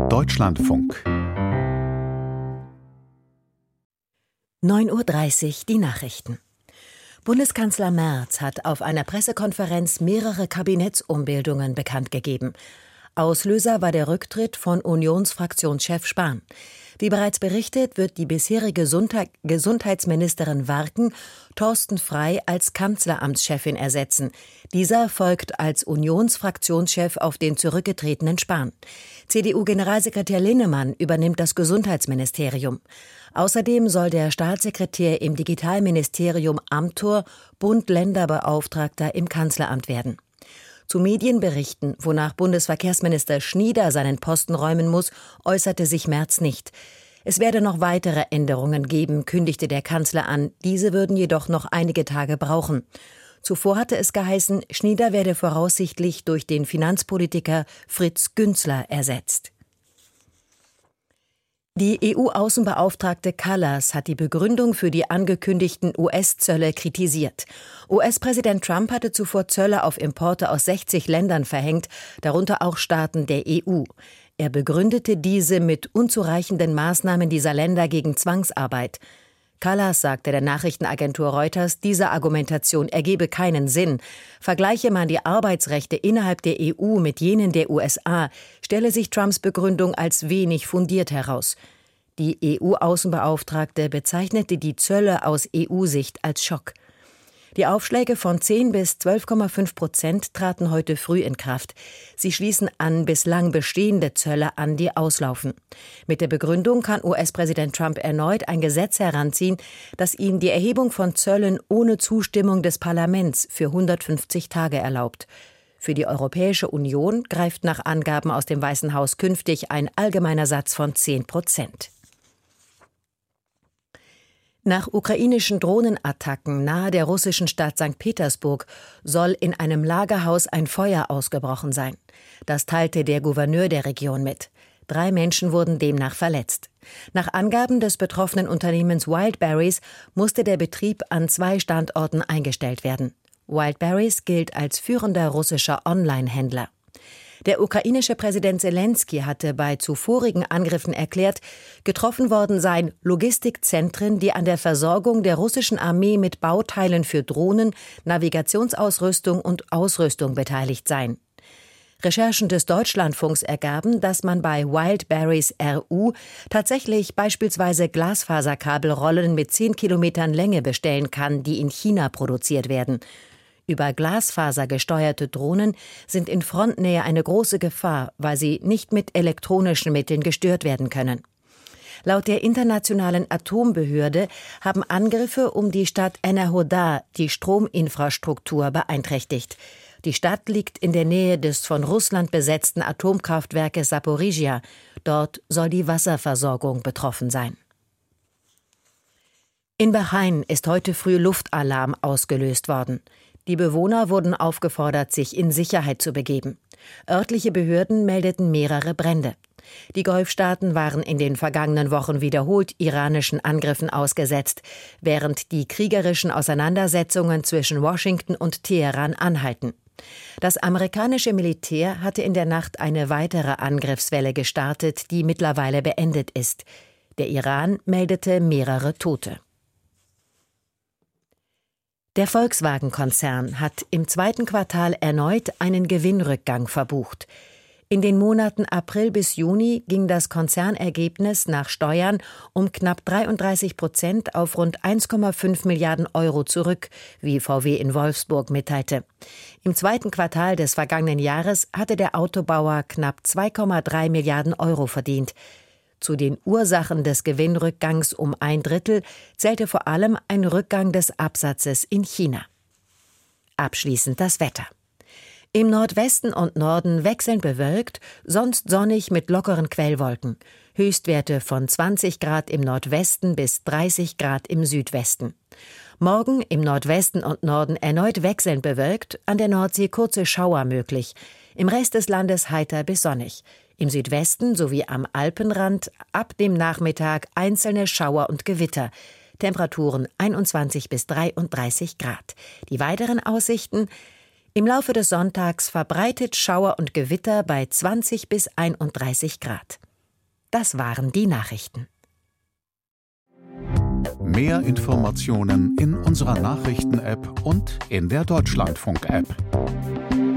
Deutschlandfunk 9:30 Uhr die Nachrichten. Bundeskanzler Merz hat auf einer Pressekonferenz mehrere Kabinettsumbildungen bekannt gegeben. Auslöser war der Rücktritt von Unionsfraktionschef Spahn. Wie bereits berichtet, wird die bisherige Gesundheitsministerin Warken Thorsten Frey als Kanzleramtschefin ersetzen. Dieser folgt als Unionsfraktionschef auf den zurückgetretenen Spahn. CDU-Generalsekretär Linnemann übernimmt das Gesundheitsministerium. Außerdem soll der Staatssekretär im Digitalministerium Amthor Bund-Länder-Beauftragter im Kanzleramt werden. Zu Medienberichten, wonach Bundesverkehrsminister Schnieder seinen Posten räumen muss, äußerte sich Merz nicht. Es werde noch weitere Änderungen geben, kündigte der Kanzler an. Diese würden jedoch noch einige Tage brauchen. Zuvor hatte es geheißen, Schnieder werde voraussichtlich durch den Finanzpolitiker Fritz Günzler ersetzt. Die EU-Außenbeauftragte Kallas hat die Begründung für die angekündigten US-Zölle kritisiert. US-Präsident Trump hatte zuvor Zölle auf Importe aus 60 Ländern verhängt, darunter auch Staaten der EU. Er begründete diese mit unzureichenden Maßnahmen dieser Länder gegen Zwangsarbeit. Kallas sagte der Nachrichtenagentur Reuters, diese Argumentation ergebe keinen Sinn. Vergleiche man die Arbeitsrechte innerhalb der EU mit jenen der USA, stelle sich Trumps Begründung als wenig fundiert heraus. Die EU-Außenbeauftragte bezeichnete die Zölle aus EU-Sicht als Schock. Die Aufschläge von 10 bis 12,5% traten heute früh in Kraft. Sie schließen an bislang bestehende Zölle an, die auslaufen. Mit der Begründung kann US-Präsident Trump erneut ein Gesetz heranziehen, das ihm die Erhebung von Zöllen ohne Zustimmung des Parlaments für 150 Tage erlaubt. Für die Europäische Union greift nach Angaben aus dem Weißen Haus künftig ein allgemeiner Satz von 10%. Nach ukrainischen Drohnenattacken nahe der russischen Stadt St. Petersburg soll in einem Lagerhaus ein Feuer ausgebrochen sein. Das teilte der Gouverneur der Region mit. 3 Menschen wurden demnach verletzt. Nach Angaben des betroffenen Unternehmens Wildberries musste der Betrieb an 2 Standorten eingestellt werden. Wildberries gilt als führender russischer Online-Händler. Der ukrainische Präsident Selenskyj hatte bei zuvorigen Angriffen erklärt, getroffen worden seien Logistikzentren, die an der Versorgung der russischen Armee mit Bauteilen für Drohnen, Navigationsausrüstung und Ausrüstung beteiligt seien. Recherchen des Deutschlandfunks ergaben, dass man bei Wildberries RU tatsächlich beispielsweise Glasfaserkabelrollen mit 10 Kilometern Länge bestellen kann, die in China produziert werden. Über Glasfaser gesteuerte Drohnen sind in Frontnähe eine große Gefahr, weil sie nicht mit elektronischen Mitteln gestört werden können. Laut der Internationalen Atombehörde haben Angriffe um die Stadt Enerhodar die Strominfrastruktur beeinträchtigt. Die Stadt liegt in der Nähe des von Russland besetzten Atomkraftwerkes Saporizhia. Dort soll die Wasserversorgung betroffen sein. In Bahrain ist heute früh Luftalarm ausgelöst worden. Die Bewohner wurden aufgefordert, sich in Sicherheit zu begeben. Örtliche Behörden meldeten mehrere Brände. Die Golfstaaten waren in den vergangenen Wochen wiederholt iranischen Angriffen ausgesetzt, während die kriegerischen Auseinandersetzungen zwischen Washington und Teheran anhalten. Das amerikanische Militär hatte in der Nacht eine weitere Angriffswelle gestartet, die mittlerweile beendet ist. Der Iran meldete mehrere Tote. Der Volkswagen-Konzern hat im 2. Quartal erneut einen Gewinnrückgang verbucht. In den Monaten April bis Juni ging das Konzernergebnis nach Steuern um knapp 33% auf rund 1,5 Milliarden Euro zurück, wie VW in Wolfsburg mitteilte. Im 2. Quartal des vergangenen Jahres hatte der Autobauer knapp 2,3 Milliarden Euro verdient. Zu den Ursachen des Gewinnrückgangs um 1/3 zählte vor allem ein Rückgang des Absatzes in China. Abschließend das Wetter. Im Nordwesten und Norden wechselnd bewölkt, sonst sonnig mit lockeren Quellwolken. Höchstwerte von 20 Grad im Nordwesten bis 30 Grad im Südwesten. Morgen im Nordwesten und Norden erneut wechselnd bewölkt, an der Nordsee kurze Schauer möglich. Im Rest des Landes heiter bis sonnig. Im Südwesten sowie am Alpenrand ab dem Nachmittag einzelne Schauer und Gewitter. Temperaturen 21 bis 33 Grad. Die weiteren Aussichten: im Laufe des Sonntags verbreitet Schauer und Gewitter bei 20 bis 31 Grad. Das waren die Nachrichten. Mehr Informationen in unserer Nachrichten-App und in der Deutschlandfunk-App.